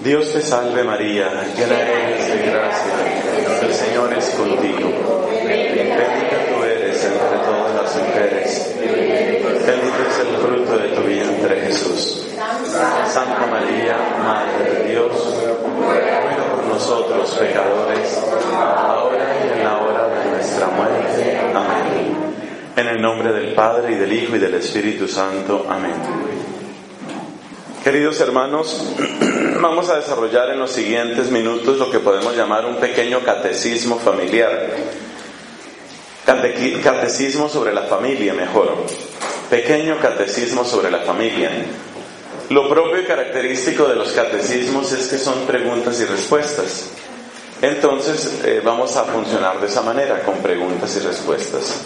Dios te salve María, llena eres de gracia, el Señor es contigo. Bendita tú eres entre todas las mujeres, bendito es el fruto de tu vientre Jesús. Santa María, Madre de Dios, ruega por nosotros pecadores, ahora y en la hora de nuestra muerte. Amén. En el nombre del Padre, y del Hijo, y del Espíritu Santo. Amén. Queridos hermanos, vamos a desarrollar en los siguientes minutos lo que podemos llamar un pequeño catecismo familiar. Catecismo sobre la familia, mejor. Pequeño catecismo sobre la familia. Lo propio y característico de los catecismos es que son preguntas y respuestas. Entonces, vamos a funcionar de esa manera, con preguntas y respuestas.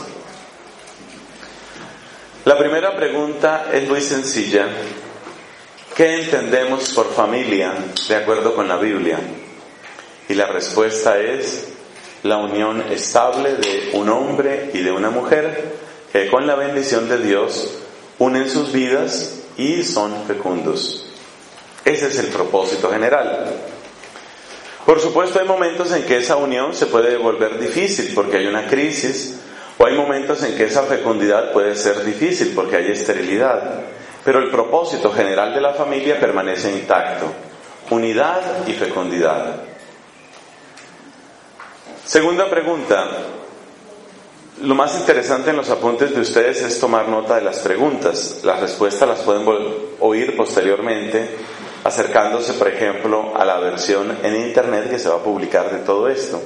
La primera pregunta es muy sencilla. ¿Qué entendemos por familia de acuerdo con la Biblia? Y la respuesta es la unión estable de un hombre y de una mujer que con la bendición de Dios unen sus vidas y son fecundos. Ese es el propósito general. Por supuesto, hay momentos en que esa unión se puede volver difícil porque hay una crisis, o hay momentos en que esa fecundidad puede ser difícil porque hay esterilidad. Pero el propósito general de la familia permanece intacto: unidad y fecundidad. Segunda pregunta. Lo más interesante en los apuntes de ustedes es tomar nota de las preguntas. Las respuestas las pueden oír posteriormente, acercándose, por ejemplo, a la versión en internet que se va a publicar de todo esto.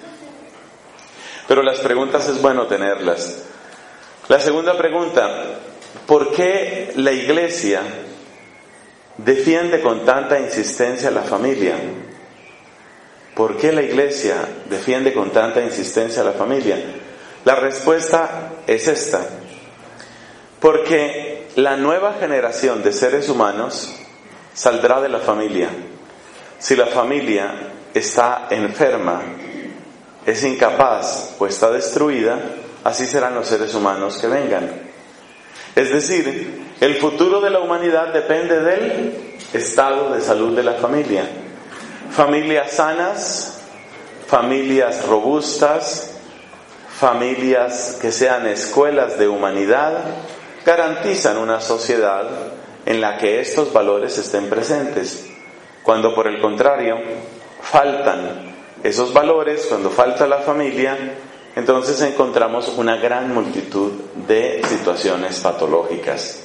Pero las preguntas es bueno tenerlas. La segunda pregunta: ¿por qué la Iglesia defiende con tanta insistencia la familia? ¿Por qué la Iglesia defiende con tanta insistencia la familia? La respuesta es esta: porque la nueva generación de seres humanos saldrá de la familia. Si la familia está enferma, es incapaz o está destruida, así serán los seres humanos que vengan. Es decir, el futuro de la humanidad depende del estado de salud de la familia. Familias sanas, familias robustas, familias que sean escuelas de humanidad, garantizan una sociedad en la que estos valores estén presentes. Cuando por el contrario faltan esos valores, cuando falta la familia, entonces encontramos una gran multitud de situaciones patológicas.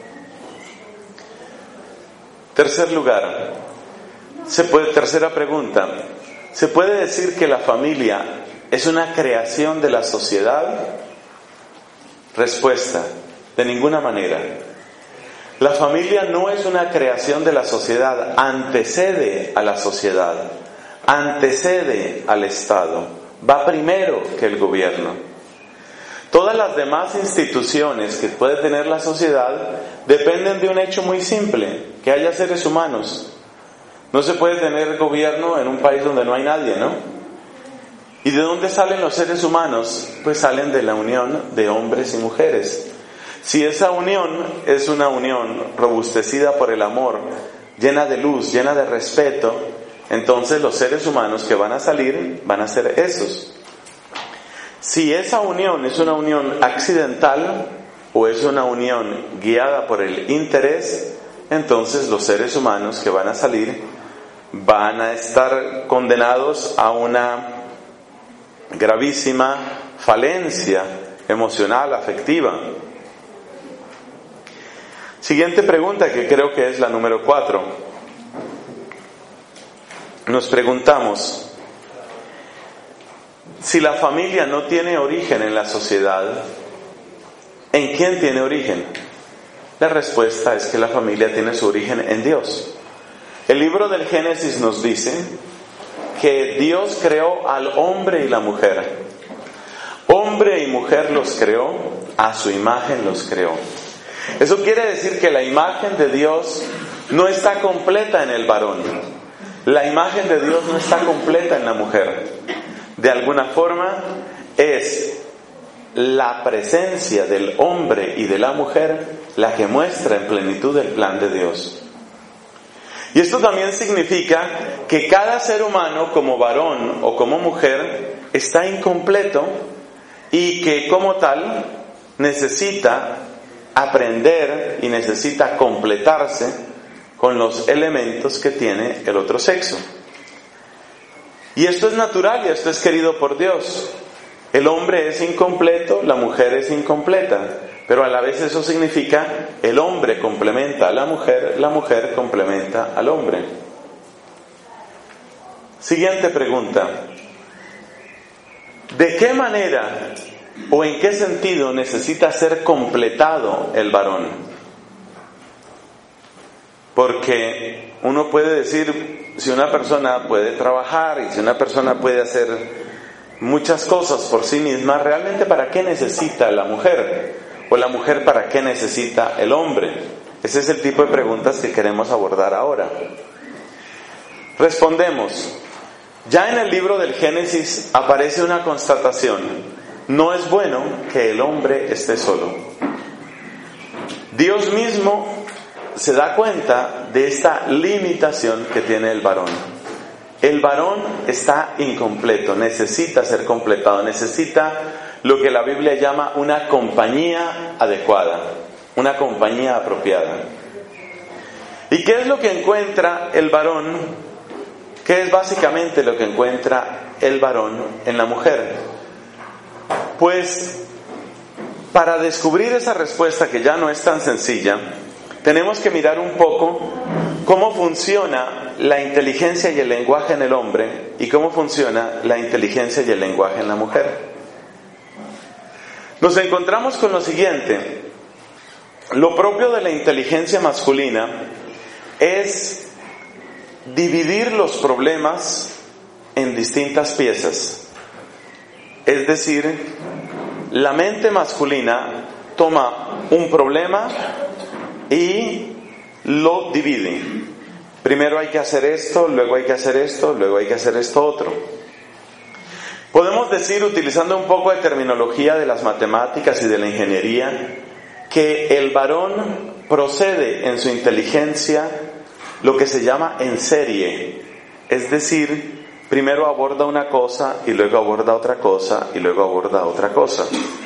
Tercera pregunta. ¿Se puede decir que la familia es una creación de la sociedad? Respuesta: de ninguna manera. La familia no es una creación de la sociedad, antecede a la sociedad, antecede al Estado, va primero que el gobierno. Todas las demás instituciones que puede tener la sociedad dependen de un hecho muy simple: que haya seres humanos. No se puede tener gobierno en un país donde no hay nadie, ¿no? ¿Y de dónde salen los seres humanos? Pues salen de la unión de hombres y mujeres. Si esa unión es una unión robustecida por el amor, llena de luz, llena de respeto, entonces los seres humanos que van a salir van a ser esos. Si esa unión es una unión accidental o es una unión guiada por el interés, entonces los seres humanos que van a salir van a estar condenados a una gravísima falencia emocional, afectiva. Siguiente pregunta, que creo que es la número 4. Nos preguntamos: si la familia no tiene origen en la sociedad, ¿en quién tiene origen? La respuesta es que la familia tiene su origen en Dios. El libro del Génesis nos dice que Dios creó al hombre y la mujer. Hombre y mujer los creó, a su imagen los creó. Eso quiere decir que la imagen de Dios no está completa en el varón. La imagen de Dios no está completa en la mujer. De alguna forma es la presencia del hombre y de la mujer la que muestra en plenitud el plan de Dios. Y esto también significa que cada ser humano, como varón o como mujer, está incompleto y que como tal necesita aprender y necesita completarse con los elementos que tiene el otro sexo. Y esto es natural y esto es querido por Dios. El hombre es incompleto, la mujer es incompleta, pero a la vez eso significa el hombre complementa a la mujer complementa al hombre. Siguiente pregunta. ¿De qué manera o en qué sentido necesita ser completado el varón? Porque uno puede decir, si una persona puede trabajar y si una persona puede hacer muchas cosas por sí misma, ¿realmente para qué necesita la mujer? ¿O la mujer para qué necesita el hombre? Ese es el tipo de preguntas que queremos abordar ahora. Respondemos. Ya en el libro del Génesis aparece una constatación. No es bueno que el hombre esté solo. Dios mismo se da cuenta de esta limitación que tiene el varón. El varón está incompleto, necesita ser completado, necesita lo que la Biblia llama una compañía adecuada, una compañía apropiada. ¿Y qué es lo que encuentra el varón? ¿Qué es básicamente lo que encuentra el varón en la mujer? Pues, para descubrir esa respuesta que ya no es tan sencilla, tenemos que mirar un poco cómo funciona la inteligencia y el lenguaje en el hombre y cómo funciona la inteligencia y el lenguaje en la mujer. Nos encontramos con lo siguiente. Lo propio de la inteligencia masculina es dividir los problemas en distintas piezas. Es decir, la mente masculina toma un problema y lo divide. Primero hay que hacer esto, luego hay que hacer esto, luego hay que hacer esto otro. Podemos decir, utilizando un poco de terminología de las matemáticas y de la ingeniería, que el varón procede en su inteligencia lo que se llama en serie. Es decir, primero aborda una cosa y luego aborda otra cosa y luego aborda otra cosa.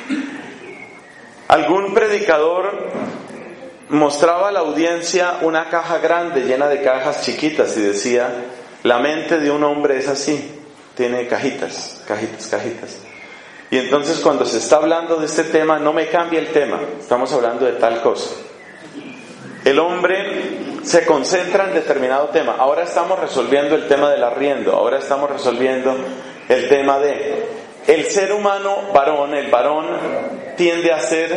Algún predicador mostraba a la audiencia una caja grande llena de cajas chiquitas y decía, la mente de un hombre es así, tiene cajitas. Y entonces cuando se está hablando de este tema, no me cambia el tema, estamos hablando de tal cosa. El hombre se concentra en determinado tema. Ahora estamos resolviendo el tema del arriendo, ahora estamos resolviendo el tema de... El ser humano varón, el varón tiende a ser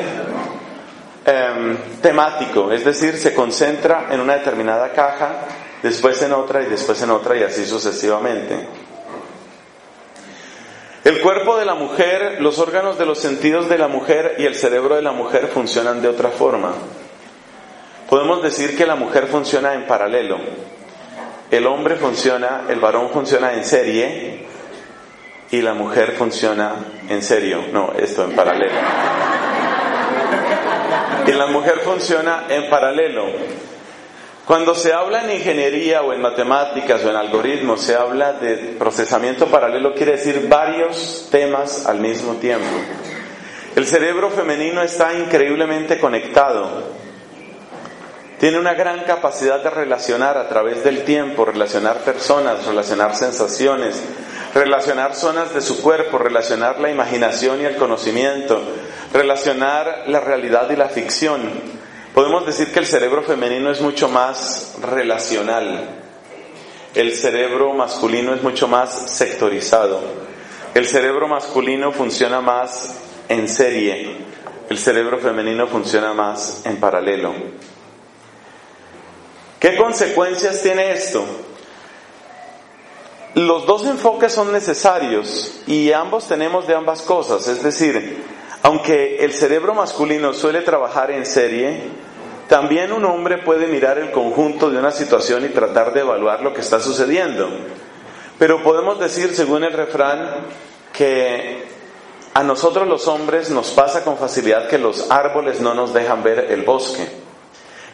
temático, es decir, se concentra en una determinada caja, después en otra y después en otra y así sucesivamente. El cuerpo de la mujer, los órganos de los sentidos de la mujer y el cerebro de la mujer funcionan de otra forma. Podemos decir que la mujer funciona en paralelo. El varón funciona en serie y la mujer funciona en serio. No, esto en paralelo. Y la mujer funciona en paralelo. Cuando se habla en ingeniería o en matemáticas o en algoritmos, se habla de procesamiento paralelo, quiere decir varios temas al mismo tiempo. El cerebro femenino está increíblemente conectado. Tiene una gran capacidad de relacionar a través del tiempo, relacionar personas, relacionar sensaciones, relacionar zonas de su cuerpo, relacionar la imaginación y el conocimiento, relacionar la realidad y la ficción. Podemos decir que el cerebro femenino es mucho más relacional. El cerebro masculino es mucho más sectorizado. El cerebro masculino funciona más en serie. El cerebro femenino funciona más en paralelo. ¿Qué consecuencias tiene esto? Los dos enfoques son necesarios y ambos tenemos de ambas cosas. Es decir, aunque el cerebro masculino suele trabajar en serie, también un hombre puede mirar el conjunto de una situación y tratar de evaluar lo que está sucediendo. Pero podemos decir, según el refrán, que a nosotros los hombres nos pasa con facilidad que los árboles no nos dejan ver el bosque.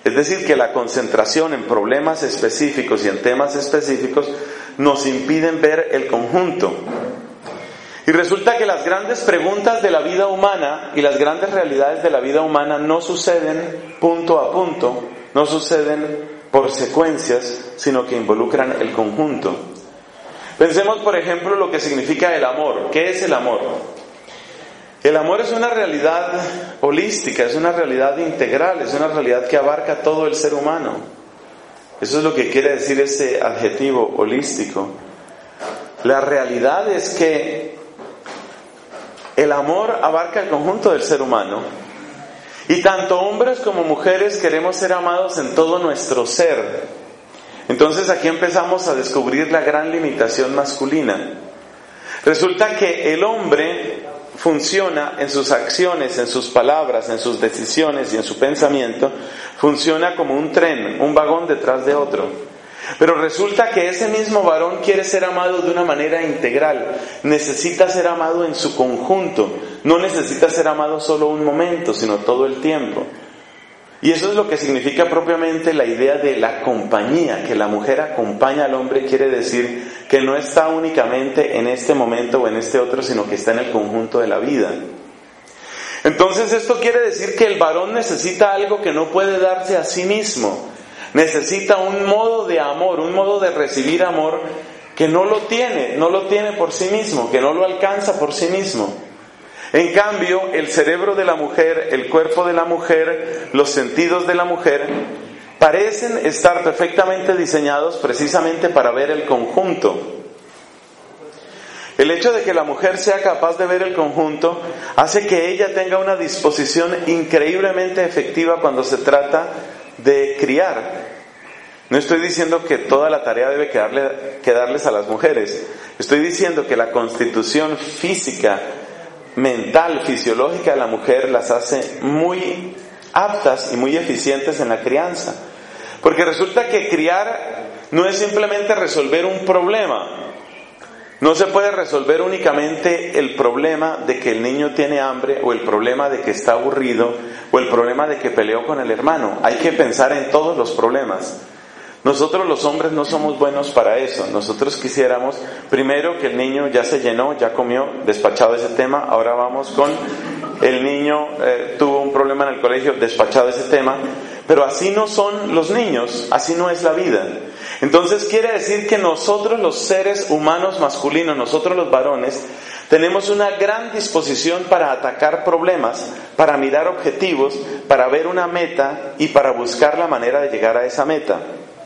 Es decir, que la concentración en problemas específicos y en temas específicos nos impiden ver el conjunto. Y resulta que las grandes preguntas de la vida humana y las grandes realidades de la vida humana no suceden punto a punto, no suceden por secuencias, sino que involucran el conjunto. Pensemos, por ejemplo, lo que significa el amor. ¿Qué es el amor? El amor es una realidad holística, es una realidad integral, es una realidad que abarca todo el ser humano. Eso es lo que quiere decir ese adjetivo holístico. La realidad es que el amor abarca el conjunto del ser humano. Y tanto hombres como mujeres queremos ser amados en todo nuestro ser. Entonces aquí empezamos a descubrir la gran limitación masculina. Resulta que el hombre funciona en sus acciones, en sus palabras, en sus decisiones y en su pensamiento, funciona como un tren, un vagón detrás de otro. Pero resulta que ese mismo varón quiere ser amado de una manera integral, necesita ser amado en su conjunto, no necesita ser amado solo un momento, sino todo el tiempo. Y eso es lo que significa propiamente la idea de la compañía, que la mujer acompaña al hombre, quiere decir que no está únicamente en este momento o en este otro, sino que está en el conjunto de la vida. Entonces esto quiere decir que el varón necesita algo que no puede darse a sí mismo. Necesita un modo de amor, un modo de recibir amor que no lo tiene por sí mismo, que no lo alcanza por sí mismo. En cambio, el cerebro de la mujer, el cuerpo de la mujer, los sentidos de la mujer, parecen estar perfectamente diseñados precisamente para ver el conjunto. El hecho de que la mujer sea capaz de ver el conjunto hace que ella tenga una disposición increíblemente efectiva cuando se trata de criar. No estoy diciendo que toda la tarea debe quedarles a las mujeres. Estoy diciendo que la constitución física, mental, fisiológica de la mujer las hace muy aptas y muy eficientes en la crianza. Porque resulta que criar no es simplemente resolver un problema. No se puede resolver únicamente el problema de que el niño tiene hambre, o el problema de que está aburrido, o el problema de que peleó con el hermano. Hay que pensar en todos los problemas. Nosotros los hombres no somos buenos para eso. Nosotros quisiéramos primero que el niño ya se llenó, ya comió, despachado ese tema. Ahora vamos con el niño tuvo un problema en el colegio, despachado ese tema. Pero así no son los niños, así no es la vida. Entonces quiere decir que nosotros los seres humanos masculinos, nosotros los varones, tenemos una gran disposición para atacar problemas, para mirar objetivos, para ver una meta y para buscar la manera de llegar a esa meta.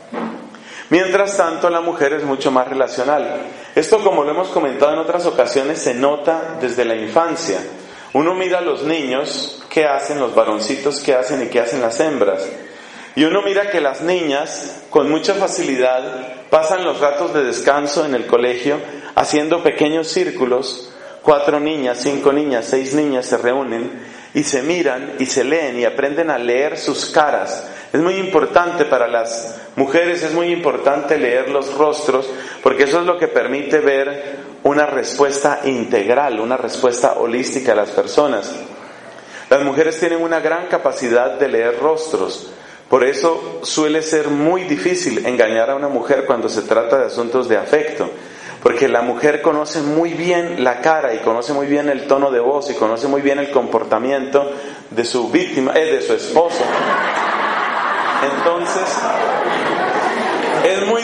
Mientras tanto, la mujer es mucho más relacional. Esto, como lo hemos comentado en otras ocasiones, se nota desde la infancia. Uno mira a los niños, qué hacen los varoncitos, qué hacen y qué hacen las hembras. Y uno mira que las niñas, con mucha facilidad, pasan los ratos de descanso en el colegio haciendo pequeños círculos. 4 niñas, 5 niñas, 6 niñas se reúnen y se miran y se leen y aprenden a leer sus caras. Es muy importante para las mujeres, es muy importante leer los rostros, porque eso es lo que permite ver una respuesta integral, una respuesta holística a las personas. Las mujeres tienen una gran capacidad de leer rostros. Por eso suele ser muy difícil engañar a una mujer cuando se trata de asuntos de afecto, porque la mujer conoce muy bien la cara y conoce muy bien el tono de voz y conoce muy bien el comportamiento de su víctima, de su esposo. Entonces, es muy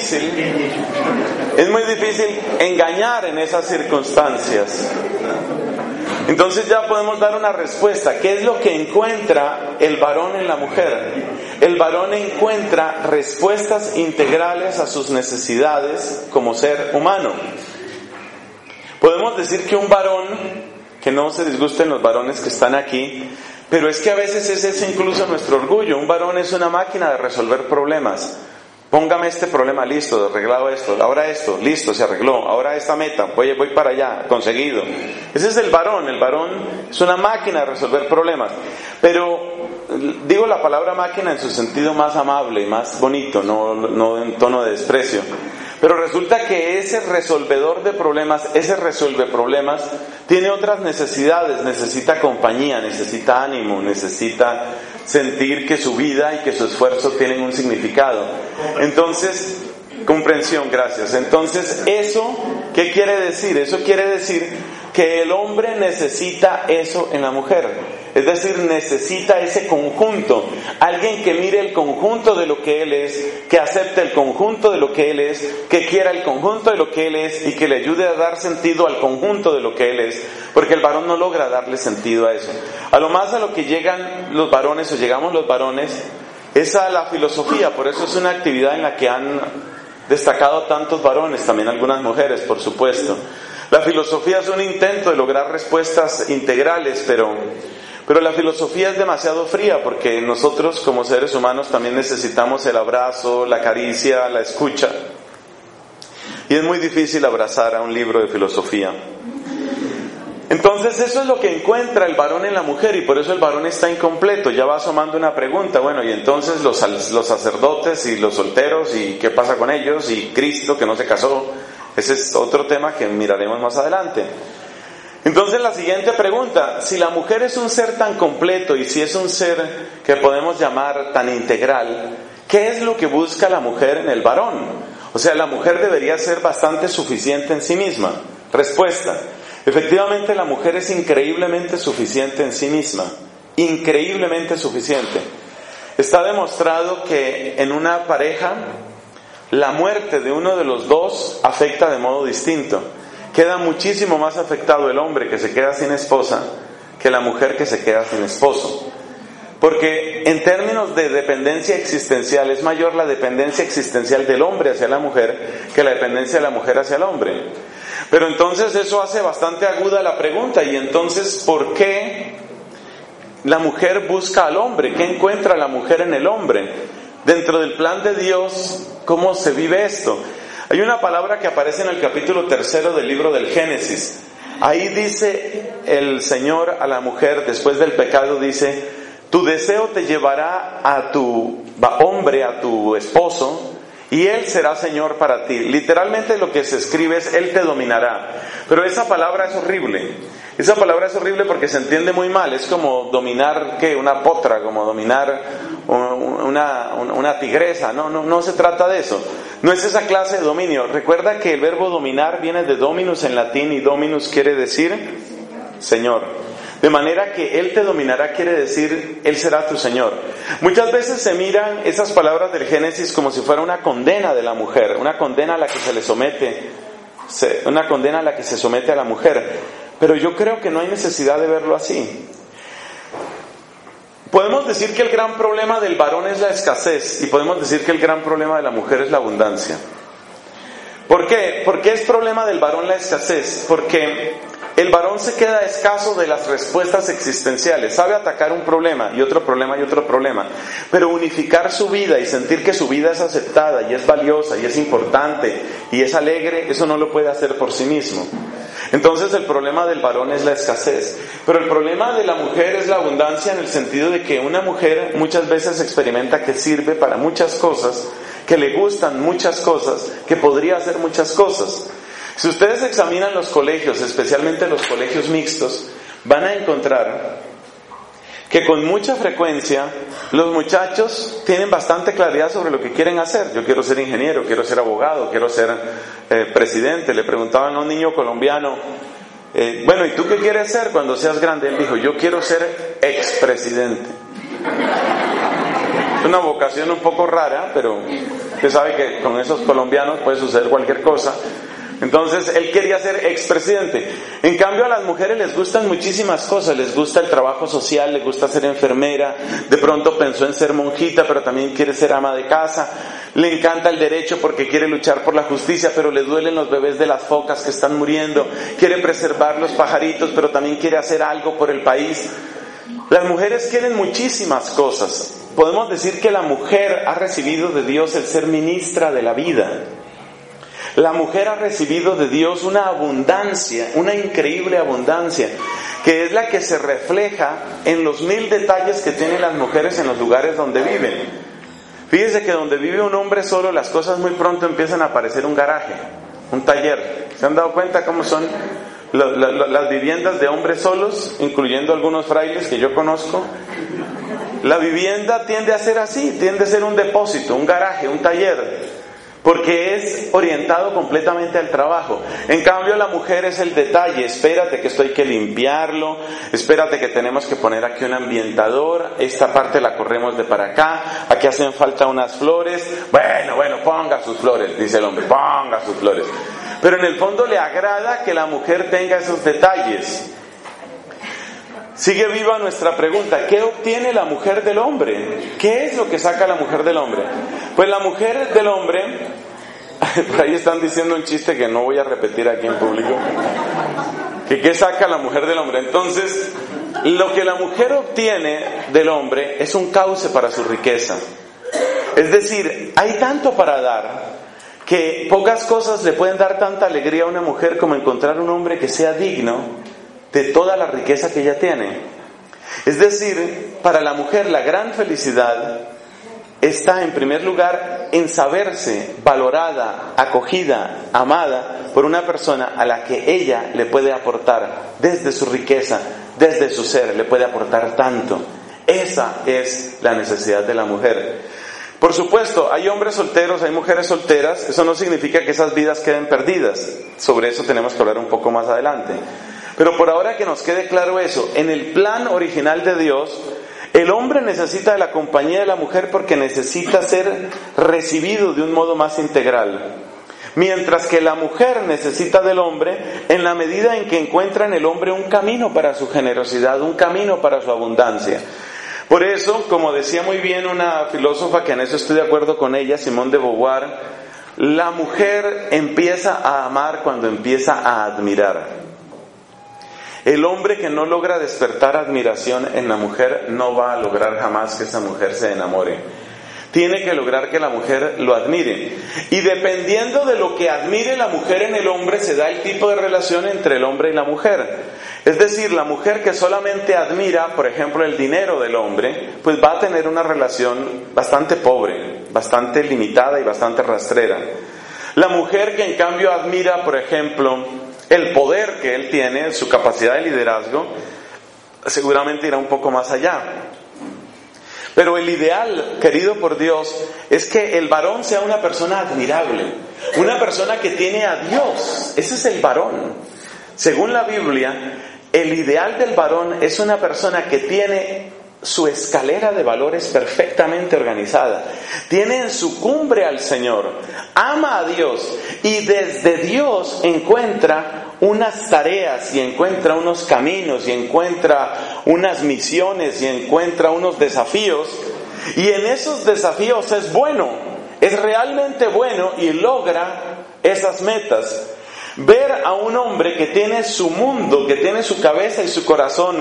difícil engañar en esas circunstancias. Entonces ya podemos dar una respuesta. ¿Qué es lo que encuentra el varón en la mujer? El varón encuentra respuestas integrales a sus necesidades como ser humano. Podemos decir que un varón, que no se disgusten los varones que están aquí, pero es que a veces ese es incluso nuestro orgullo. Un varón es una máquina de resolver problemas. Póngame este problema, listo, arreglado esto, ahora esto, listo, se arregló, ahora esta meta, voy para allá, conseguido. Ese es el varón es una máquina de resolver problemas. Pero digo la palabra máquina en su sentido más amable y más bonito, no en tono de desprecio. Pero resulta que ese resolvedor de problemas, ese resuelve problemas, tiene otras necesidades, necesita compañía, necesita ánimo, necesita sentir que su vida y que su esfuerzo tienen un significado. Entonces, comprensión, gracias. Entonces, ¿eso qué quiere decir? Eso quiere decir que el hombre necesita eso en la mujer. Es decir, necesita ese conjunto. Alguien que mire el conjunto de lo que él es, que acepte el conjunto de lo que él es, que quiera el conjunto de lo que él es y que le ayude a dar sentido al conjunto de lo que él es. Porque el varón no logra darle sentido a eso. A lo más a lo que llegan los varones o llegamos los varones es a la filosofía. Por eso es una actividad en la que han destacado tantos varones, también algunas mujeres, por supuesto. La filosofía es un intento de lograr respuestas integrales, pero la filosofía es demasiado fría porque nosotros como seres humanos también necesitamos el abrazo, la caricia, la escucha. Y es muy difícil abrazar a un libro de filosofía. Entonces eso es lo que encuentra el varón en la mujer y por eso el varón está incompleto. Ya va asomando una pregunta, bueno, y entonces los sacerdotes y los solteros, ¿y qué pasa con ellos? Y Cristo que no se casó. Ese es otro tema que miraremos más adelante. Entonces la siguiente pregunta, si la mujer es un ser tan completo y si es un ser que podemos llamar tan integral, ¿qué es lo que busca la mujer en el varón? O sea, la mujer debería ser bastante suficiente en sí misma. Respuesta, efectivamente la mujer es increíblemente suficiente en sí misma, increíblemente suficiente. Está demostrado que en una pareja la muerte de uno de los dos afecta de modo distinto. Queda muchísimo más afectado el hombre que se queda sin esposa que la mujer que se queda sin esposo. Porque en términos de dependencia existencial es mayor la dependencia existencial del hombre hacia la mujer que la dependencia de la mujer hacia el hombre. Pero entonces eso hace bastante aguda la pregunta, y entonces ¿por qué la mujer busca al hombre? ¿Qué encuentra la mujer en el hombre? Dentro del plan de Dios, ¿cómo se vive esto? Hay una palabra que aparece en el capítulo 3 del libro del Génesis. Ahí dice el Señor a la mujer, después del pecado, dice: tu deseo te llevará a tu hombre, a tu esposo, y él será Señor para ti. Literalmente lo que se escribe es: él te dominará. Pero esa palabra es horrible. Esa palabra es horrible porque se entiende muy mal. Es como dominar, ¿qué? Una potra, como dominar una tigresa. No se trata de eso. No es esa clase de dominio. Recuerda que el verbo dominar viene de dominus en latín, y dominus quiere decir Señor. De manera que Él te dominará quiere decir Él será tu Señor. Muchas veces se miran esas palabras del Génesis como si fuera una condena de la mujer, una condena a la que se le somete, una condena a la que se somete a la mujer. Pero yo creo que no hay necesidad de verlo así. Podemos decir que el gran problema del varón es la escasez, y podemos decir que el gran problema de la mujer es la abundancia. ¿Por qué? ¿Por qué es problema del varón la escasez? Porque el varón se queda escaso de las respuestas existenciales. Sabe atacar un problema y otro problema y otro problema, pero unificar su vida y sentir que su vida es aceptada y es valiosa y es importante y es alegre, eso no lo puede hacer por sí mismo. Entonces el problema del varón es la escasez, pero el problema de la mujer es la abundancia, en el sentido de que una mujer muchas veces experimenta que sirve para muchas cosas, que le gustan muchas cosas, que podría hacer muchas cosas. Si ustedes examinan los colegios, especialmente los colegios mixtos, van a encontrar que con mucha frecuencia los muchachos tienen bastante claridad sobre lo que quieren hacer. Yo quiero ser ingeniero, quiero ser abogado, quiero ser presidente. Le preguntaban a un niño colombiano, bueno, ¿y tú qué quieres ser cuando seas grande? Él dijo: yo quiero ser expresidente. Es una vocación un poco rara, pero usted sabe que con esos colombianos puede suceder cualquier cosa. Entonces él quería ser expresidente. En cambio a las mujeres les gustan muchísimas cosas. Les gusta el trabajo social, les gusta ser enfermera. De pronto pensó en ser monjita, pero también quiere ser ama de casa. Le encanta el derecho porque quiere luchar por la justicia, pero le duelen los bebés de las focas que están muriendo. Quiere preservar los pajaritos, pero también quiere hacer algo por el país. Las mujeres quieren muchísimas cosas. Podemos decir que la mujer ha recibido de Dios el ser ministra de la vida. La mujer ha recibido de Dios una abundancia, una increíble abundancia, que es la que se refleja en los 1000 detalles que tienen las mujeres en los lugares donde viven. Fíjese que donde vive un hombre solo, las cosas muy pronto empiezan a parecer un garaje, un taller. ¿Se han dado cuenta cómo son las viviendas de hombres solos, incluyendo algunos frailes que yo conozco? La vivienda tiende a ser así, tiende a ser un depósito, un garaje, un taller, porque es orientado completamente al trabajo. En cambio, la mujer es el detalle. Espérate que esto hay que limpiarlo, espérate que tenemos que poner aquí un ambientador, esta parte la corremos de para acá, aquí hacen falta unas flores. Bueno, ponga sus flores, dice el hombre, ponga sus flores. Pero en el fondo le agrada que la mujer tenga esos detalles. Sigue viva nuestra pregunta: ¿qué obtiene la mujer del hombre? ¿Qué es lo que saca la mujer del hombre? Pues la mujer del hombre, por ahí están diciendo un chiste que no voy a repetir aquí en público, que ¿qué saca la mujer del hombre? Entonces, lo que la mujer obtiene del hombre es un cauce para su riqueza. Es decir, hay tanto para dar que pocas cosas le pueden dar tanta alegría a una mujer como encontrar un hombre que sea digno de toda la riqueza que ella tiene. Es decir, para la mujer la gran felicidad está en primer lugar en saberse valorada, acogida, amada por una persona a la que ella le puede aportar desde su riqueza, desde su ser, le puede aportar tanto. Esa es la necesidad de la mujer. Por supuesto, hay hombres solteros, hay mujeres solteras. Eso no significa que esas vidas queden perdidas. Sobre eso tenemos que hablar un poco más adelante. Pero por ahora que nos quede claro eso, en el plan original de Dios, el hombre necesita de la compañía de la mujer porque necesita ser recibido de un modo más integral. Mientras que la mujer necesita del hombre en la medida en que encuentra en el hombre un camino para su generosidad, un camino para su abundancia. Por eso, como decía muy bien una filósofa, que en eso estoy de acuerdo con ella, Simone de Beauvoir, la mujer empieza a amar cuando empieza a admirar. El hombre que no logra despertar admiración en la mujer no va a lograr jamás que esa mujer se enamore. Tiene que lograr que la mujer lo admire. Y dependiendo de lo que admire la mujer en el hombre, se da el tipo de relación entre el hombre y la mujer. Es decir, la mujer que solamente admira, por ejemplo, el dinero del hombre, pues va a tener una relación bastante pobre, bastante limitada y bastante rastrera. La mujer que en cambio admira, por ejemplo, el poder que él tiene, su capacidad de liderazgo, seguramente irá un poco más allá. Pero el ideal, querido por Dios, es que el varón sea una persona admirable, una persona que tiene a Dios. Ese es el varón. Según la Biblia, el ideal del varón es una persona que tiene su escalera de valores perfectamente organizada, tiene en su cumbre al Señor, ama a Dios y desde Dios encuentra unas tareas y encuentra unos caminos y encuentra unas misiones y encuentra unos desafíos, y en esos desafíos es bueno, es realmente bueno y logra esas metas. Ver a un hombre que tiene su mundo, que tiene su cabeza y su corazón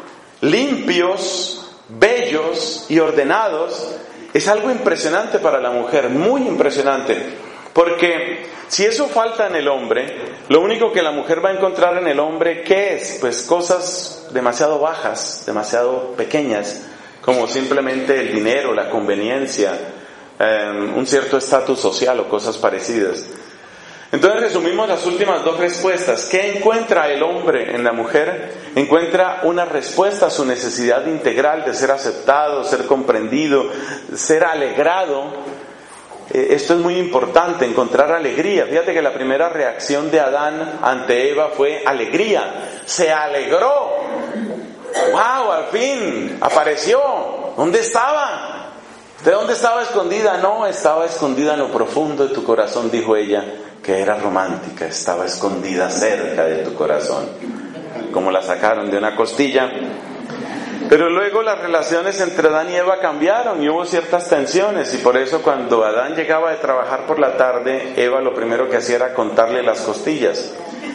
limpios, bellos y ordenados, es algo impresionante para la mujer, muy impresionante, porque si eso falta en el hombre, lo único que la mujer va a encontrar en el hombre, ¿qué es? Pues cosas demasiado bajas, demasiado pequeñas, como simplemente el dinero, la conveniencia, un cierto estatus social o cosas parecidas. Entonces resumimos las últimas dos respuestas. ¿Qué encuentra el hombre en la mujer? Encuentra una respuesta a su necesidad integral de ser aceptado, ser comprendido, ser alegrado. Esto es muy importante, encontrar alegría. Fíjate que la primera reacción de Adán ante Eva fue alegría. Se alegró. ¡Wow! Al fin apareció. ¿Dónde estaba? ¿De dónde estaba escondida? No, estaba escondida en lo profundo de tu corazón, dijo ella, que era romántica, estaba escondida cerca de tu corazón, como la sacaron de una costilla. Pero luego las relaciones entre Adán y Eva cambiaron y hubo ciertas tensiones, y por eso cuando Adán llegaba de trabajar por la tarde, Eva lo primero que hacía era contarle las costillas.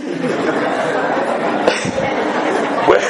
Bueno,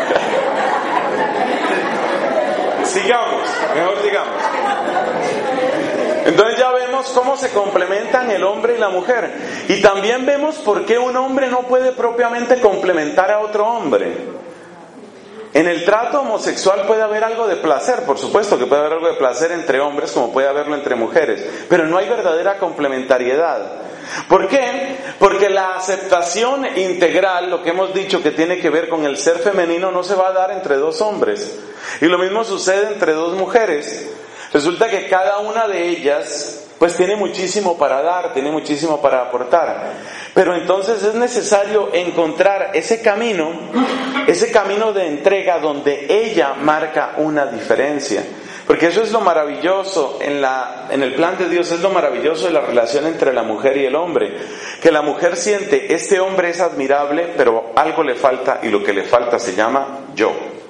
mejor sigamos. Entonces ya vemos cómo se complementan el hombre y la mujer. Y también vemos por qué un hombre no puede propiamente complementar a otro hombre. En el trato homosexual puede haber algo de placer, por supuesto que puede haber algo de placer entre hombres como puede haberlo entre mujeres, pero no hay verdadera complementariedad. ¿Por qué? Porque la aceptación integral, lo que hemos dicho que tiene que ver con el ser femenino, no se va a dar entre dos hombres. Y lo mismo sucede entre dos mujeres. Resulta que cada una de ellas pues tiene muchísimo para dar, tiene muchísimo para aportar. Pero entonces es necesario encontrar ese camino de entrega donde ella marca una diferencia. Porque eso es lo maravilloso en el plan de Dios, es lo maravilloso de la relación entre la mujer y el hombre. Que la mujer siente, este hombre es admirable, pero algo le falta y lo que le falta se llama yo.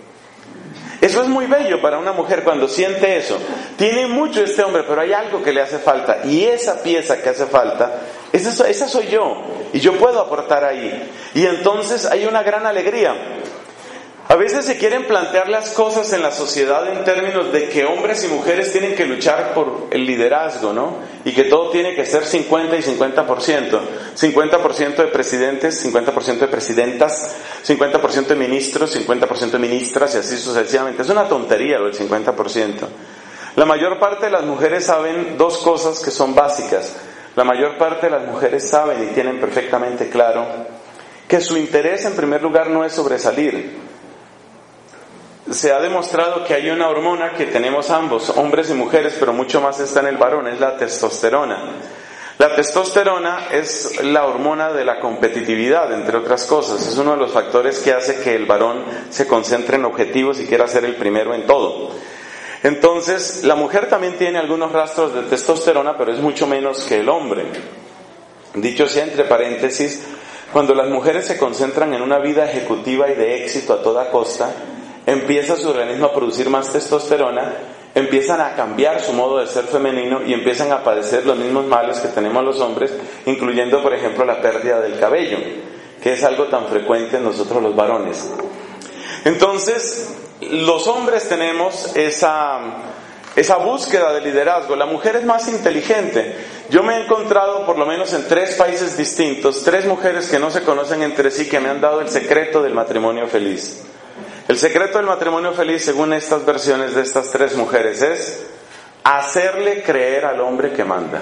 Eso es muy bello para una mujer cuando siente eso. Tiene mucho este hombre, pero hay algo que le hace falta. Y esa pieza que hace falta, esa soy yo. Y yo puedo aportar ahí. Y entonces hay una gran alegría. A veces se quieren plantear las cosas en la sociedad en términos de que hombres y mujeres tienen que luchar por el liderazgo, ¿no? Y que todo tiene que ser 50 y 50%. 50% de presidentes, 50% de presidentas, 50% de ministros, 50% de ministras y así sucesivamente. Es una tontería lo del 50%. La mayor parte de las mujeres saben dos cosas que son básicas. La mayor parte de las mujeres saben y tienen perfectamente claro que su interés en primer lugar no es sobresalir. Se ha demostrado que hay una hormona que tenemos ambos, hombres y mujeres, pero mucho más está en el varón, es la testosterona. La testosterona es la hormona de la competitividad, entre otras cosas. Es uno de los factores que hace que el varón se concentre en objetivos y quiera ser el primero en todo. Entonces, la mujer también tiene algunos rastros de testosterona, pero es mucho menos que el hombre. Dicho sea entre paréntesis, cuando las mujeres se concentran en una vida ejecutiva y de éxito a toda costa, empieza su organismo a producir más testosterona, empiezan a cambiar su modo de ser femenino y empiezan a padecer los mismos males que tenemos los hombres, incluyendo por ejemplo la pérdida del cabello, que es algo tan frecuente en nosotros los varones. Entonces, los hombres tenemos esa búsqueda de liderazgo. La mujer es más inteligente. Yo me he encontrado por lo menos en 3 países distintos, 3 mujeres que no se conocen entre sí, que me han dado el secreto del matrimonio feliz. El secreto del matrimonio feliz, según estas versiones de estas 3 mujeres, es hacerle creer al hombre que manda.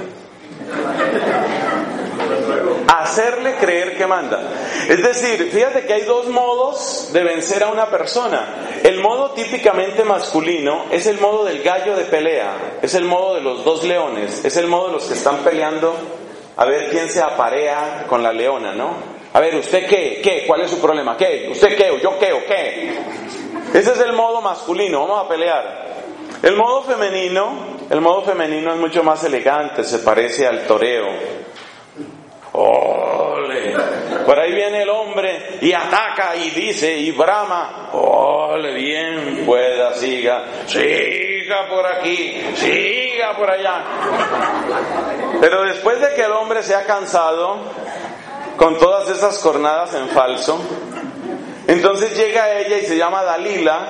Hacerle creer que manda. Es decir, fíjate que hay 2 modos de vencer a una persona. El modo típicamente masculino es el modo del gallo de pelea, es el modo de los 2 leones, es el modo de los que están peleando a ver quién se aparea con la leona, ¿no? A ver, ¿usted qué? ¿Cuál es su problema? ¿Qué? ¿Usted qué? ¿O yo qué? ¿O qué? Ese es el modo masculino, vamos a pelear. El modo femenino es mucho más elegante, se parece al toreo. ¡Ole! Por ahí viene el hombre y ataca y dice y brama. ¡Ole! Bien pueda, siga por aquí, siga por allá. Pero después de que el hombre se ha cansado con todas esas cornadas en falso, entonces llega ella y se llama Dalila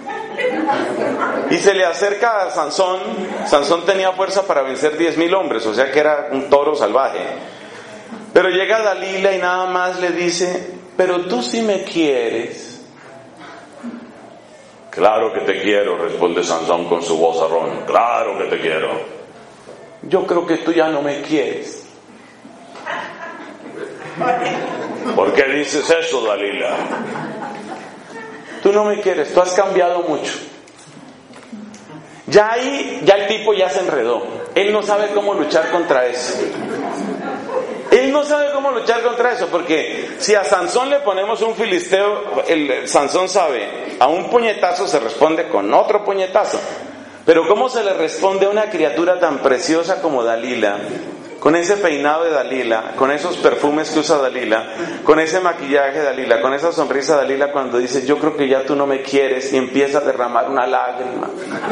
y se le acerca a Sansón. Sansón tenía fuerza para vencer 10,000 hombres, o sea que era un toro salvaje. Pero llega Dalila y nada más le dice: pero tú sí me quieres. Claro que te quiero, responde Sansón con su vozarrón. Claro que te quiero. Yo creo que tú ya no me quieres. ¿Por qué dices eso, Dalila? Tú no me quieres, tú has cambiado mucho. Ya el tipo ya se enredó. Él no sabe cómo luchar contra eso. Él no sabe cómo luchar contra eso, porque si a Sansón le ponemos un filisteo, Sansón sabe, a un puñetazo se responde con otro puñetazo. Pero ¿cómo se le responde a una criatura tan preciosa como Dalila? Con ese peinado de Dalila, con esos perfumes que usa Dalila, con ese maquillaje de Dalila, con esa sonrisa de Dalila cuando dice: yo creo que ya tú no me quieres, y empieza a derramar una lágrima.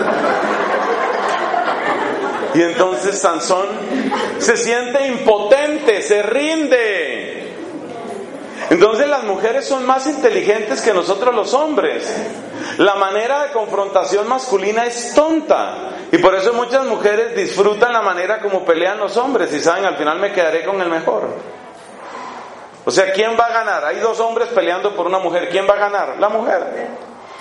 Y entonces Sansón se siente impotente, se rinde. Entonces las mujeres son más inteligentes que nosotros los hombres. La manera de confrontación masculina es tonta. Y por eso muchas mujeres disfrutan la manera como pelean los hombres. Y saben, al final me quedaré con el mejor. O sea, ¿quién va a ganar? Hay 2 hombres peleando por una mujer. ¿Quién va a ganar? La mujer.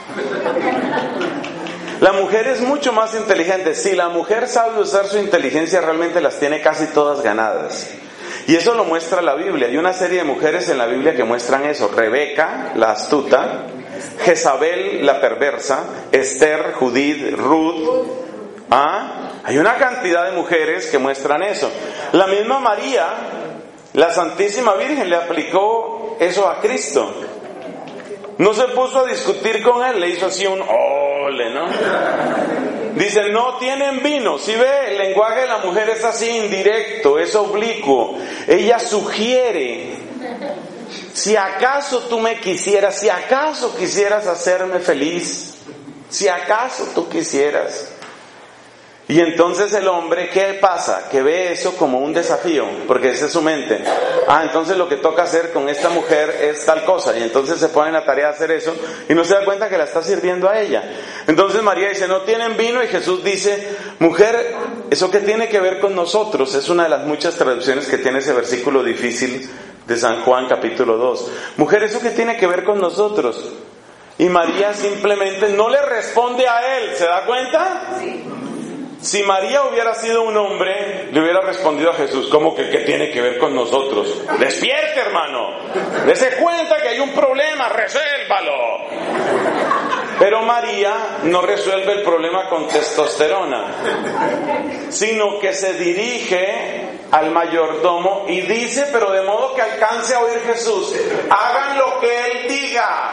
La mujer es mucho más inteligente. Si la mujer sabe usar su inteligencia, realmente las tiene casi todas ganadas. Y eso lo muestra la Biblia. Hay una serie de mujeres en la Biblia que muestran eso. Rebeca, la astuta; Jezabel, la perversa; Esther, Judith, Ruth. Hay una cantidad de mujeres que muestran eso. La misma María, la Santísima Virgen, le aplicó eso a Cristo. No se puso a discutir con él, le hizo así un ole, ¿no? Dice, no tienen vino. Si ve, el lenguaje de la mujer es así indirecto, es oblicuo. Ella sugiere, si acaso tú me quisieras, si acaso quisieras hacerme feliz, si acaso tú quisieras. Y entonces el hombre, ¿qué pasa? Que ve eso como un desafío, porque esa es su mente. Entonces lo que toca hacer con esta mujer es tal cosa, y entonces se pone en la tarea de hacer eso, y no se da cuenta que la está sirviendo a ella. Entonces María dice, no tienen vino, y Jesús dice, mujer, ¿eso qué tiene que ver con nosotros? Es una de las muchas traducciones que tiene ese versículo difícil de San Juan capítulo 2. Mujer, ¿eso qué tiene que ver con nosotros? Y María simplemente no le responde a él, ¿se da cuenta? Sí. Si María hubiera sido un hombre, le hubiera respondido a Jesús, ¿cómo que qué tiene que ver con nosotros? Despierte, hermano, dése cuenta que hay un problema, resuélvalo. Pero María no resuelve el problema con testosterona, sino que se dirige al mayordomo y dice, pero de modo que alcance a oír Jesús, hagan lo que él diga.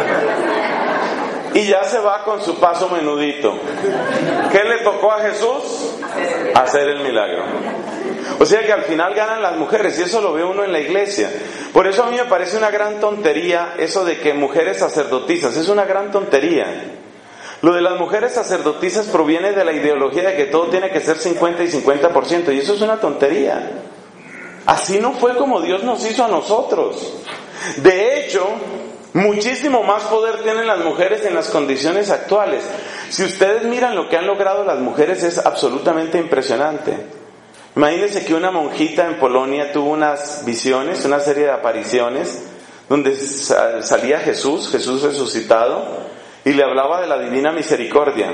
Y ya se va con su paso menudito. ¿Qué le tocó a Jesús? Hacer el milagro. O sea que al final ganan las mujeres, y eso lo ve uno en la iglesia. Por eso a mí me parece una gran tontería eso de que mujeres sacerdotisas, es una gran tontería. Lo de las mujeres sacerdotisas proviene de la ideología de que todo tiene que ser 50 y 50%, y eso es una tontería. Así no fue como Dios nos hizo a nosotros. De hecho, muchísimo más poder tienen las mujeres en las condiciones actuales. Si ustedes miran lo que han logrado las mujeres, es absolutamente impresionante. Imagínense que una monjita en Polonia tuvo unas visiones, una serie de apariciones, donde salía Jesús resucitado, y le hablaba de la divina misericordia.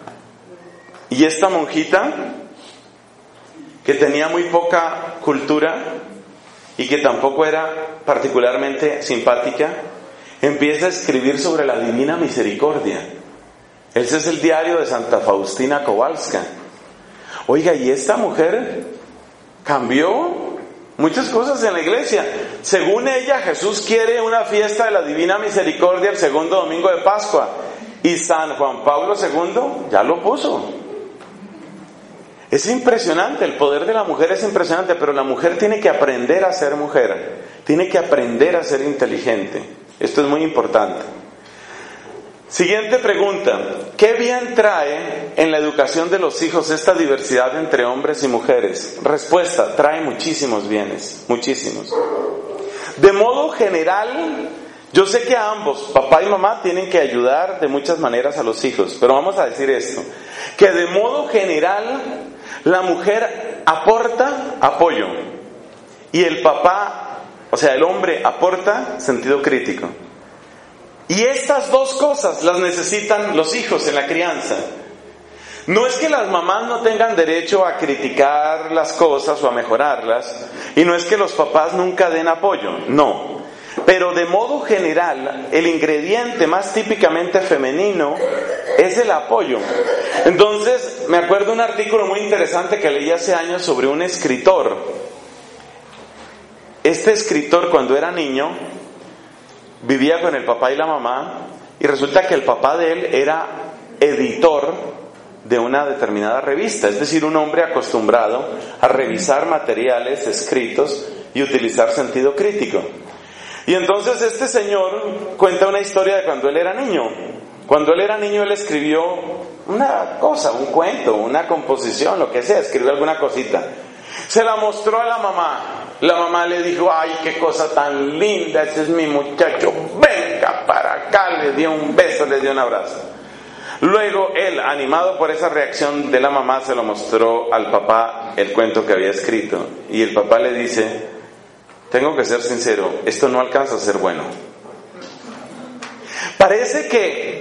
Y esta monjita, que tenía muy poca cultura y que tampoco era particularmente simpática, empieza a escribir sobre la divina misericordia. Ese es el diario de Santa Faustina Kowalska. Oiga, y esta mujer cambió muchas cosas en la iglesia. Según ella, Jesús quiere una fiesta de la divina misericordia el segundo domingo de Pascua, y San Juan Pablo II ya lo puso. Es impresionante, el poder de la mujer es impresionante, pero la mujer tiene que aprender a ser mujer, tiene que aprender a ser inteligente. Esto es muy importante. Siguiente pregunta. ¿Qué bien trae en la educación de los hijos esta diversidad entre hombres y mujeres? Respuesta, trae muchísimos bienes, muchísimos. De modo general, yo sé que ambos, papá y mamá, tienen que ayudar de muchas maneras a los hijos, pero vamos a decir esto, que de modo general, la mujer aporta apoyo y el papá, o sea, el hombre aporta sentido crítico. Y estas dos cosas las necesitan los hijos en la crianza. No es que las mamás no tengan derecho a criticar las cosas o a mejorarlas, y no es que los papás nunca den apoyo, no. Pero de modo general, el ingrediente más típicamente femenino es el apoyo. Entonces, me acuerdo un artículo muy interesante que leí hace años sobre un escritor. Este escritor, cuando era niño, vivía con el papá y la mamá, y resulta que el papá de él era editor de una determinada revista, es decir, un hombre acostumbrado a revisar materiales escritos y utilizar sentido crítico. Y entonces este señor cuenta una historia de cuando él era niño. Cuando él era niño, él escribió una cosa, un cuento, una composición, lo que sea, escribió alguna cosita. Se la mostró a la mamá. La mamá le dijo, ay, qué cosa tan linda, ese es mi muchacho, venga para acá, le dio un beso, le dio un abrazo. Luego él, animado por esa reacción de la mamá, se lo mostró al papá el cuento que había escrito. Y el papá le dice, tengo que ser sincero, esto no alcanza a ser bueno. Parece que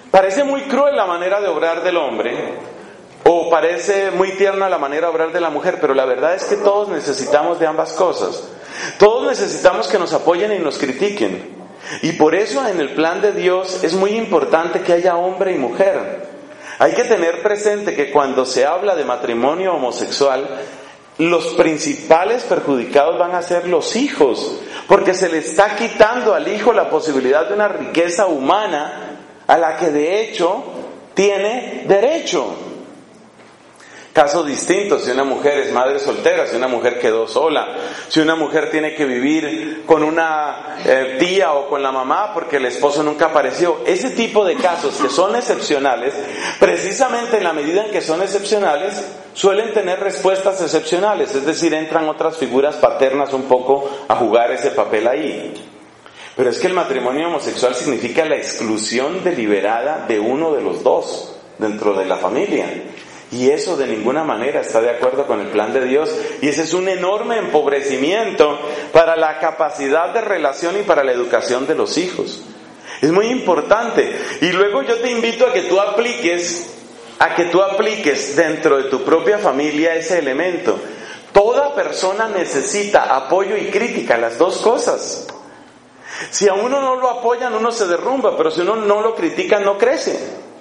Parece muy cruel la manera de obrar del hombre, o parece muy tierna la manera de obrar de la mujer, pero la verdad es que todos necesitamos de ambas cosas. Todos necesitamos que nos apoyen y nos critiquen. Y por eso en el plan de Dios es muy importante que haya hombre y mujer. Hay que tener presente que cuando se habla de matrimonio homosexual, los principales perjudicados van a ser los hijos, porque se le está quitando al hijo la posibilidad de una riqueza humana a la que de hecho tiene derecho. Caso distinto, si una mujer es madre soltera, si una mujer quedó sola, si una mujer tiene que vivir con una tía o con la mamá porque el esposo nunca apareció. Ese tipo de casos que son excepcionales, precisamente en la medida en que son excepcionales, suelen tener respuestas excepcionales, es decir, entran otras figuras paternas un poco a jugar ese papel ahí. Pero es que el matrimonio homosexual significa la exclusión deliberada de uno de los dos dentro de la familia. Y eso de ninguna manera está de acuerdo con el plan de Dios. Y ese es un enorme empobrecimiento para la capacidad de relación y para la educación de los hijos. Es muy importante. Y luego yo te invito a que tú apliques dentro de tu propia familia ese elemento. Toda persona necesita apoyo y crítica, las dos cosas. Si a uno no lo apoyan, uno se derrumba, pero si uno no lo critica, no crece.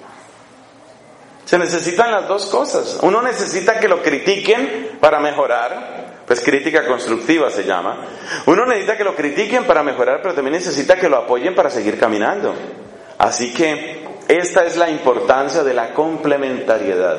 Se necesitan las dos cosas. Uno necesita que lo critiquen para mejorar, pues crítica constructiva se llama. Uno necesita que lo critiquen para mejorar, pero también necesita que lo apoyen para seguir caminando. Así que esta es la importancia de la complementariedad.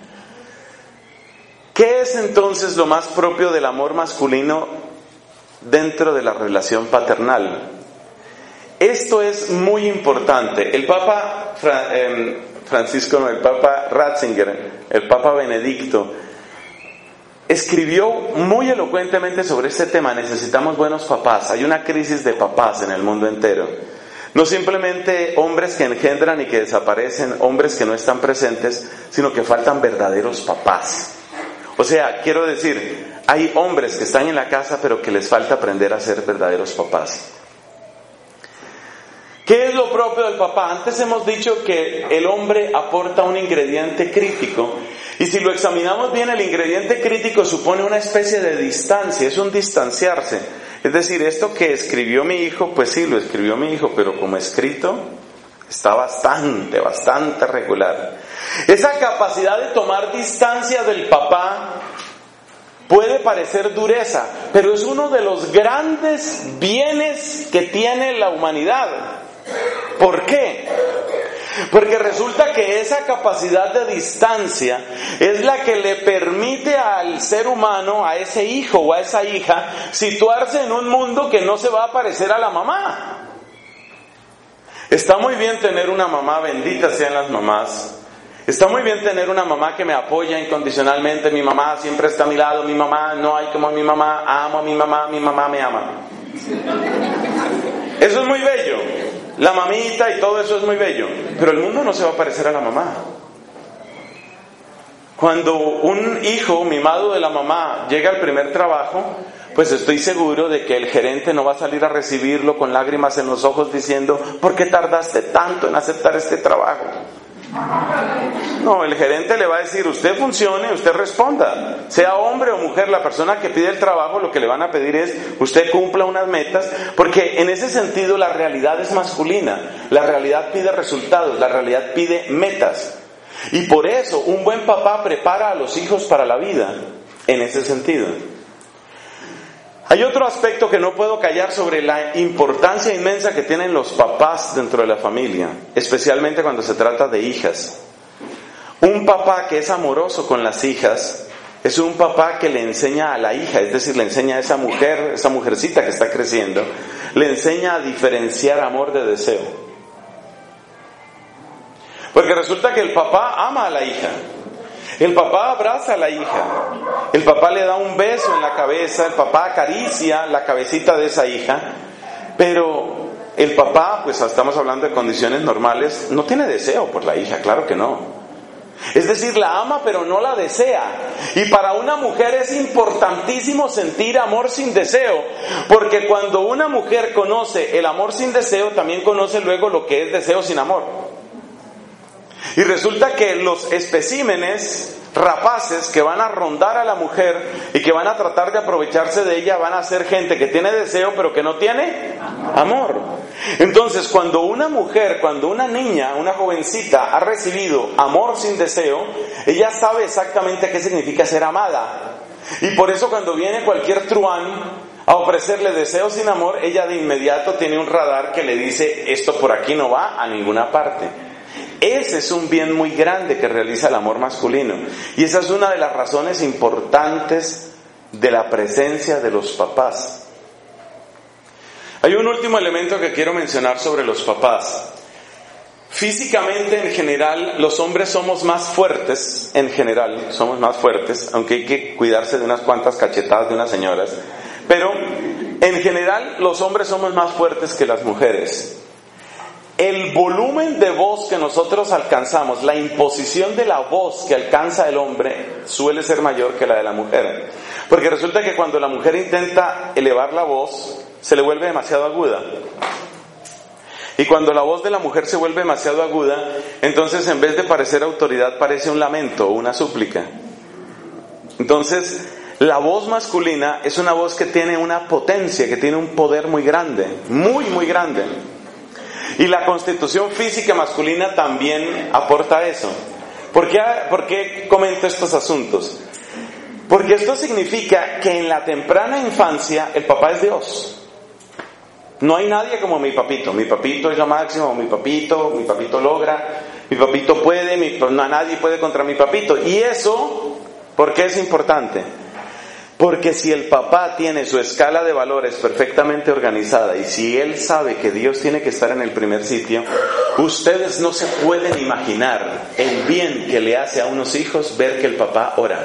¿Qué es entonces lo más propio del amor masculino dentro de la relación paternal? Esto es muy importante. El Papa el Papa Ratzinger, el Papa Benedicto, escribió muy elocuentemente sobre este tema. Necesitamos buenos papás. Hay una crisis de papás en el mundo entero. No simplemente hombres que engendran y que desaparecen, hombres que no están presentes, sino que faltan verdaderos papás. O sea, quiero decir, hay hombres que están en la casa pero que les falta aprender a ser verdaderos papás. ¿Qué es lo propio del papá? Antes hemos dicho que el hombre aporta un ingrediente crítico. Y si lo examinamos bien, el ingrediente crítico supone una especie de distancia, es un distanciarse. Es decir, esto que escribió mi hijo, pues sí, lo escribió mi hijo, pero como escrito está bastante regular. Esa capacidad de tomar distancia del papá puede parecer dureza, pero es uno de los grandes bienes que tiene la humanidad. ¿Por qué? Porque resulta que esa capacidad de distancia es la que le permite al ser humano, a ese hijo o a esa hija, situarse en un mundo que no se va a parecer a la mamá. Está muy bien tener una mamá, bendita sean las mamás. Está muy bien tener una mamá que me apoya incondicionalmente. Mi mamá siempre está a mi lado. Mi mamá, no hay como mi mamá. Amo a mi mamá me ama. Eso es muy bello. La mamita y todo eso es muy bello. Pero el mundo no se va a parecer a la mamá. Cuando un hijo mimado de la mamá llega al primer trabajo, pues estoy seguro de que el gerente no va a salir a recibirlo con lágrimas en los ojos diciendo: ¿por qué tardaste tanto en aceptar este trabajo? No, el gerente le va a decir: usted funcione, usted responda. Sea hombre o mujer, la persona que pide el trabajo, lo que le van a pedir es: usted cumpla unas metas, porque en ese sentido la realidad es masculina. La realidad pide resultados, la realidad pide metas. Y por eso un buen papá prepara a los hijos para la vida, en ese sentido. Hay otro aspecto que no puedo callar sobre la importancia inmensa que tienen los papás dentro de la familia, especialmente cuando se trata de hijas. Un papá que es amoroso con las hijas es un papá que le enseña a la hija, es decir, le enseña a esa mujer, esa mujercita que está creciendo, le enseña a diferenciar amor de deseo. Porque resulta que el papá ama a la hija. El papá abraza a la hija, el papá le da un beso en la cabeza, el papá acaricia la cabecita de esa hija, pero el papá, pues estamos hablando de condiciones normales, no tiene deseo por la hija, claro que no. Es decir, la ama pero no la desea. Y para una mujer es importantísimo sentir amor sin deseo, porque cuando una mujer conoce el amor sin deseo, también conoce luego lo que es deseo sin amor. Y resulta que los especímenes rapaces que van a rondar a la mujer y que van a tratar de aprovecharse de ella van a ser gente que tiene deseo pero que no tiene amor. Entonces, cuando una mujer, cuando una niña, una jovencita ha recibido amor sin deseo, ella sabe exactamente qué significa ser amada. Y por eso cuando viene cualquier truán a ofrecerle deseo sin amor, ella de inmediato tiene un radar que le dice: esto por aquí no va a ninguna parte. Ese es un bien muy grande que realiza el amor masculino. Y esa es una de las razones importantes de la presencia de los papás. Hay un último elemento que quiero mencionar sobre los papás. Físicamente, en general, los hombres somos más fuertes, aunque hay que cuidarse de unas cuantas cachetadas de unas señoras. Pero, en general, los hombres somos más fuertes que las mujeres. El volumen de voz que nosotros alcanzamos, la imposición de la voz que alcanza el hombre, suele ser mayor que la de la mujer. Porque resulta que cuando la mujer intenta elevar la voz, se le vuelve demasiado aguda. Y cuando la voz de la mujer se vuelve demasiado aguda, entonces en vez de parecer autoridad, parece un lamento o una súplica. Entonces, la voz masculina es una voz que tiene una potencia, que tiene un poder muy grande, muy, muy grande. Y la constitución física masculina también aporta eso. ¿Por qué comento estos asuntos? Porque esto significa que en la temprana infancia el papá es Dios. No hay nadie como mi papito es lo máximo, mi papito logra, mi papito puede, nadie puede contra mi papito. Y eso, ¿por qué es importante? Porque si el papá tiene su escala de valores perfectamente organizada y si él sabe que Dios tiene que estar en el primer sitio, ustedes no se pueden imaginar el bien que le hace a unos hijos ver que el papá ora.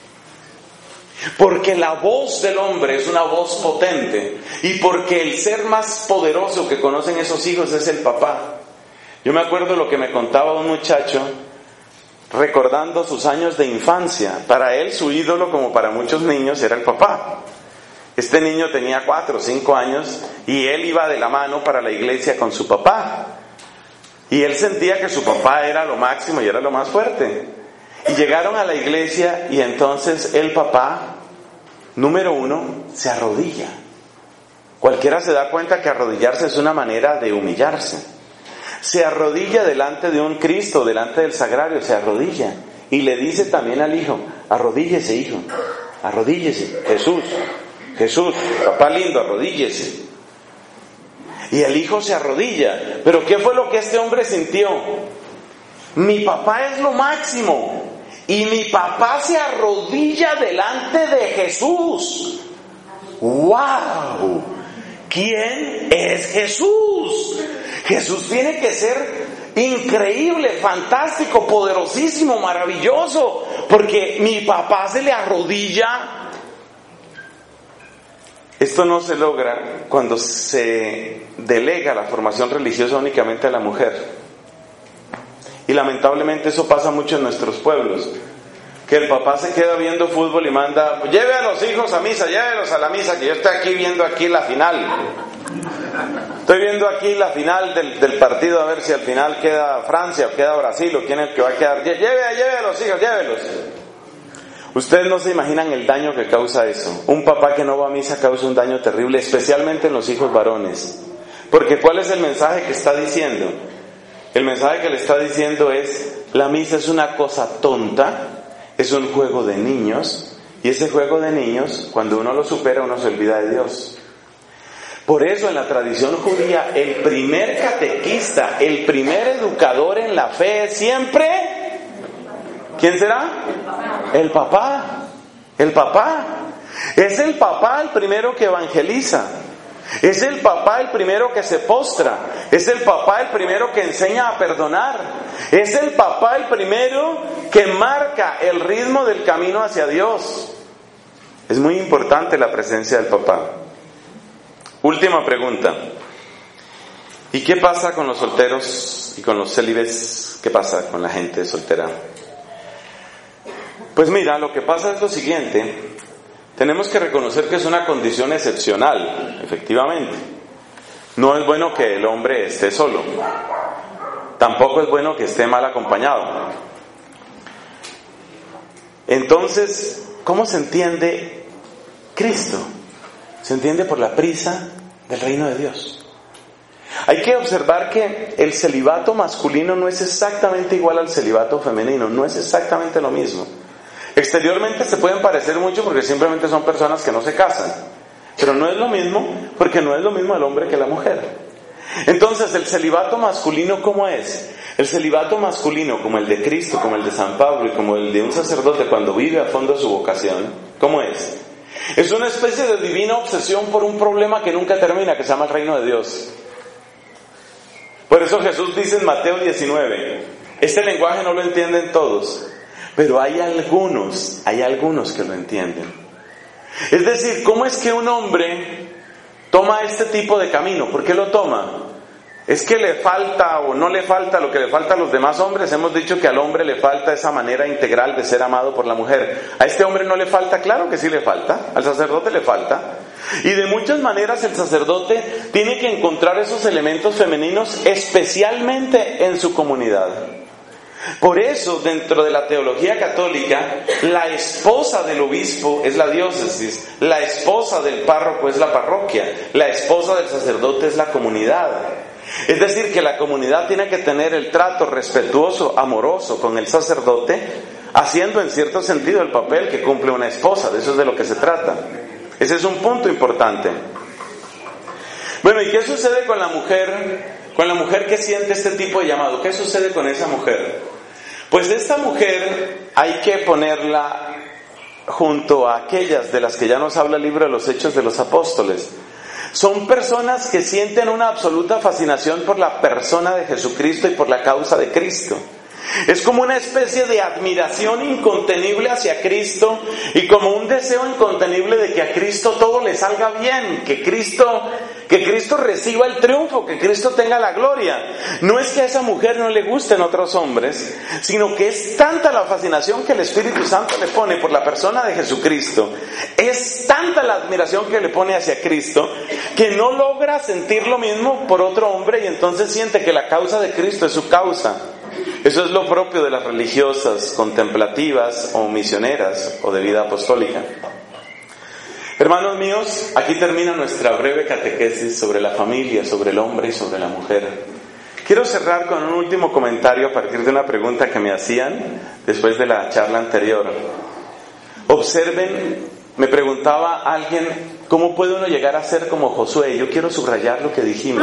Porque la voz del hombre es una voz potente y porque el ser más poderoso que conocen esos hijos es el papá. Yo me acuerdo lo que me contaba un muchacho recordando sus años de infancia. Para él, su ídolo, como para muchos niños, era el papá. Este niño tenía 4 o 5 años y él iba de la mano para la iglesia con su papá. Y él sentía que su papá era lo máximo y era lo más fuerte. Y llegaron a la iglesia y entonces el papá, número 1, se arrodilla. Cualquiera se da cuenta que arrodillarse es una manera de humillarse. Se arrodilla delante de un Cristo, delante del sagrario, se arrodilla. Y le dice también al hijo: arrodíllese, hijo, arrodíllese, Jesús, papá lindo, arrodíllese. Y el hijo se arrodilla. Pero ¿qué fue lo que este hombre sintió? Mi papá es lo máximo. Y mi papá se arrodilla delante de Jesús. ¡Wow! ¿Quién es Jesús? Jesús tiene que ser increíble, fantástico, poderosísimo, maravilloso, porque mi papá se le arrodilla. Esto no se logra cuando se delega la formación religiosa únicamente a la mujer. Y lamentablemente eso pasa mucho en nuestros pueblos, que el papá se queda viendo fútbol y manda: lleve a los hijos a misa, llévelos a la misa, que yo estoy aquí viendo aquí la final. Estoy viendo aquí la final del partido, a ver si al final queda Francia o queda Brasil o quién es el que va a quedar. Lleve a los hijos, llévelos. Ustedes no se imaginan el daño que causa eso. Un papá que no va a misa causa un daño terrible, especialmente en los hijos varones. Porque ¿cuál es el mensaje que está diciendo? El mensaje que le está diciendo es: la misa es una cosa tonta, es un juego de niños, y ese juego de niños, cuando uno lo supera, uno se olvida de Dios. Por eso en la tradición judía, el primer catequista, el primer educador en la fe es siempre... ¿quién será? El papá. El papá. Es el papá el primero que evangeliza. Es el papá el primero que se postra. Es el papá el primero que enseña a perdonar. Es el papá el primero que marca el ritmo del camino hacia Dios. Es muy importante la presencia del papá. Última pregunta. ¿Y qué pasa con los solteros y con los célibes? ¿Qué pasa con la gente soltera? Pues mira, lo que pasa es lo siguiente. Tenemos que reconocer que es una condición excepcional, efectivamente. No es bueno que el hombre esté solo. tampoco es bueno que esté mal acompañado. Entonces, ¿cómo se entiende Cristo? Se entiende por la prisa del reino de Dios. Hay que observar que el celibato masculino no es exactamente igual al celibato femenino, no es exactamente lo mismo. Exteriormente se pueden parecer mucho porque simplemente son personas que no se casan, pero no es lo mismo porque no es lo mismo el hombre que la mujer. Entonces, el celibato masculino, ¿cómo es? El celibato masculino, como el de Cristo, como el de San Pablo y como el de un sacerdote cuando vive a fondo su vocación, ¿cómo es? Es una especie de divina obsesión por un problema que nunca termina, que se llama el reino de Dios. Por eso Jesús dice en Mateo 19, este lenguaje no lo entienden todos, pero hay algunos que lo entienden. Es decir, ¿cómo es que un hombre toma este tipo de camino? ¿Por qué lo toma? ¿Es que le falta o no le falta lo que le falta a los demás hombres? Hemos dicho que al hombre le falta esa manera integral de ser amado por la mujer. ¿A este hombre no le falta? Claro que sí le falta. Al sacerdote le falta. Y de muchas maneras el sacerdote tiene que encontrar esos elementos femeninos especialmente en su comunidad. Por eso, dentro de la teología católica, la esposa del obispo es la diócesis, la esposa del párroco es la parroquia, la esposa del sacerdote es la comunidad. Es decir, que la comunidad tiene que tener el trato respetuoso, amoroso con el sacerdote, haciendo en cierto sentido el papel que cumple una esposa. De eso es de lo que se trata. Ese es un punto importante. Bueno, ¿y qué sucede con la mujer? Con la mujer que siente este tipo de llamado. ¿Qué sucede con esa mujer? Pues esta mujer hay que ponerla junto a aquellas de las que ya nos habla el libro de los Hechos de los Apóstoles. Son personas que sienten una absoluta fascinación por la persona de Jesucristo y por la causa de Cristo. Es como una especie de admiración incontenible hacia Cristo y como un deseo incontenible de que a Cristo todo le salga bien, que Cristo reciba el triunfo, que Cristo tenga la gloria. No es que a esa mujer no le gusten otros hombres, sino que es tanta la fascinación que el Espíritu Santo le pone por la persona de Jesucristo, es tanta la admiración que le pone hacia Cristo, que no logra sentir lo mismo por otro hombre y entonces siente que la causa de Cristo es su causa. Eso es lo propio de las religiosas, contemplativas o misioneras o de vida apostólica. Hermanos míos, aquí termina nuestra breve catequesis sobre la familia, sobre el hombre y sobre la mujer. Quiero cerrar con un último comentario a partir de una pregunta que me hacían después de la charla anterior. Observen, me preguntaba alguien, ¿cómo puede uno llegar a ser como Josué? Yo quiero subrayar lo que dijimos.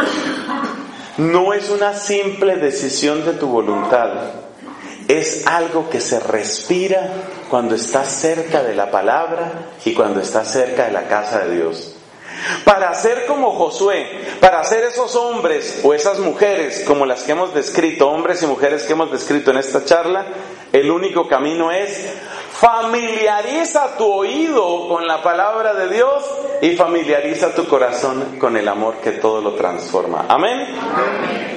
No es una simple decisión de tu voluntad, es algo que se respira cuando estás cerca de la palabra y cuando estás cerca de la casa de Dios. Para ser como Josué, para ser esos hombres o esas mujeres como las que hemos descrito, hombres y mujeres que hemos descrito en esta charla, el único camino es familiariza tu oído con la palabra de Dios y familiariza tu corazón con el amor que todo lo transforma. Amén.